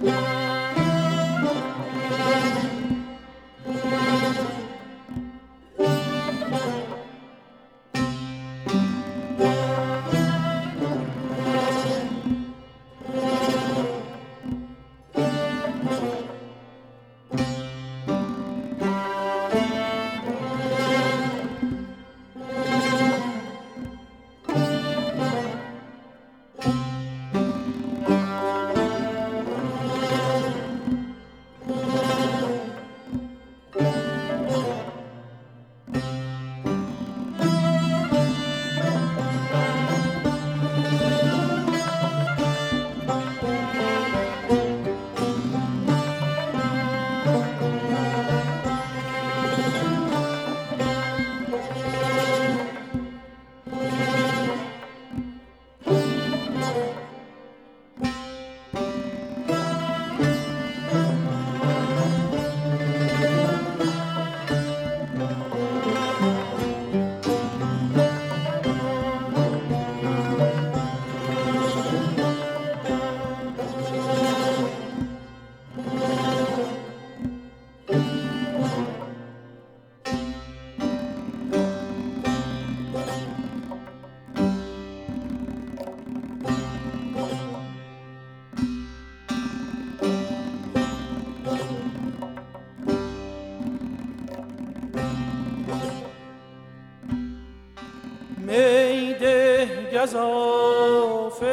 میده گزاف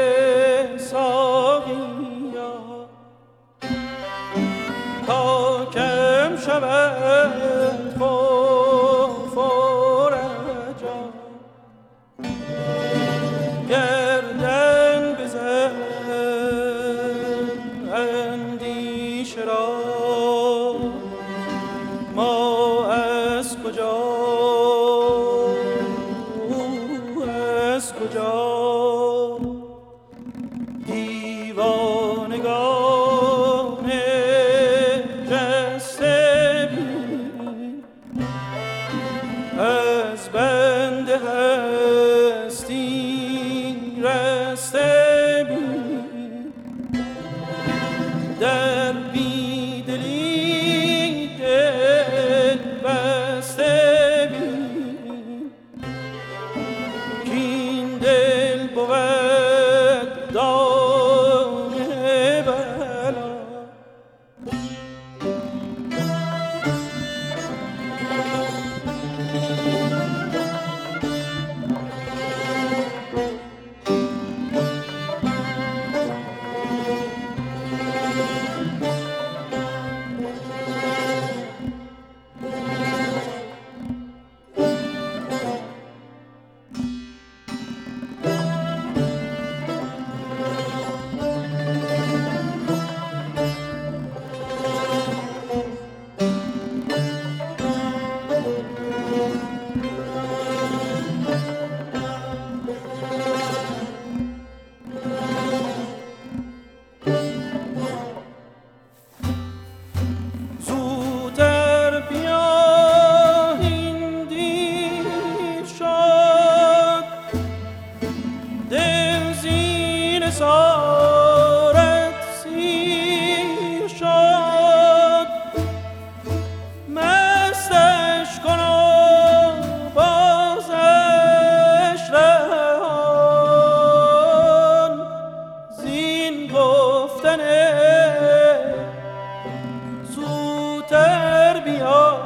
ساقیا تا کم شود خوف و رجا گردن بزن اندیشه را ما از کجا دیوانگان جسته بین از بند هستی رسته بین در بیدلی دل بسته بین کین دل بود دام بلا سارت سیر شد مستش کن و بازش رهان زین گفتن زودتر بیا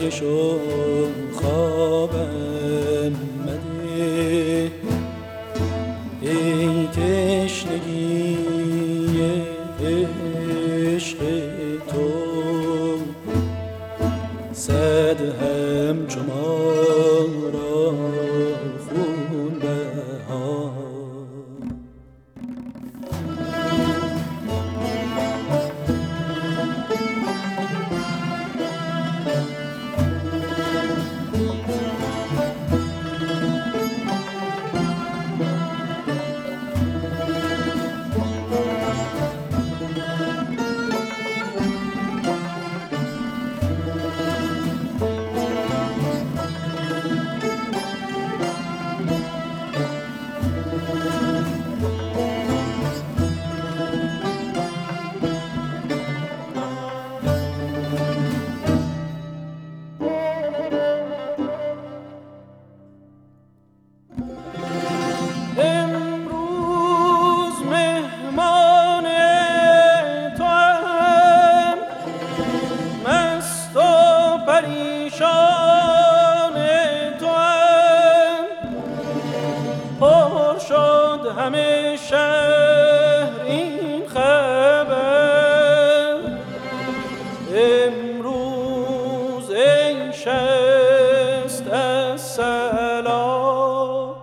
شو خوابم مده ای تشنگی عشق تو صد همچو ما را خون بها همه شهر این خبر امروز ای شست از سلام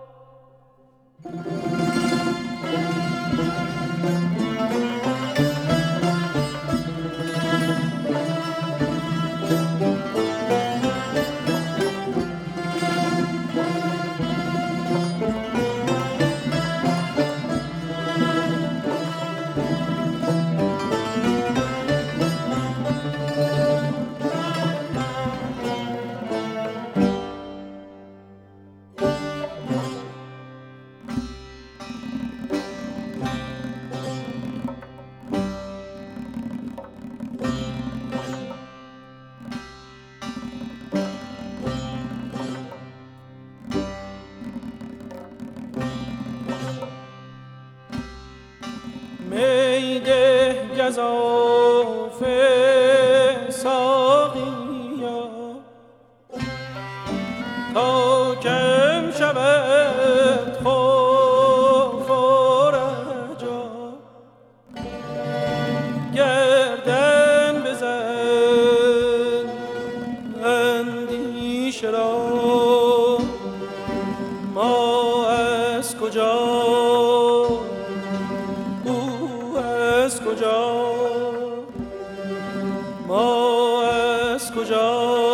میده گزافه ساقیا تا کم شود خوف و رجا گردن بزن اندیشه را ما از کجا ما از کجا